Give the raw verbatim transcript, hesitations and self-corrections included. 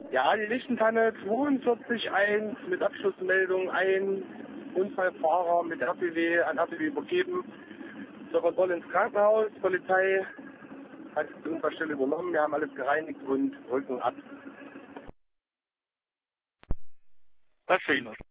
Ja, die Lichtentanne zweiundvierzig eins mit Abschlussmeldung, ein Unfallfahrer mit R P W an R P W übergeben. Zur Kontrolle ins Krankenhaus, Polizei hat die Unfallstelle übernommen, wir haben alles gereinigt und rücken ab. Perfekt.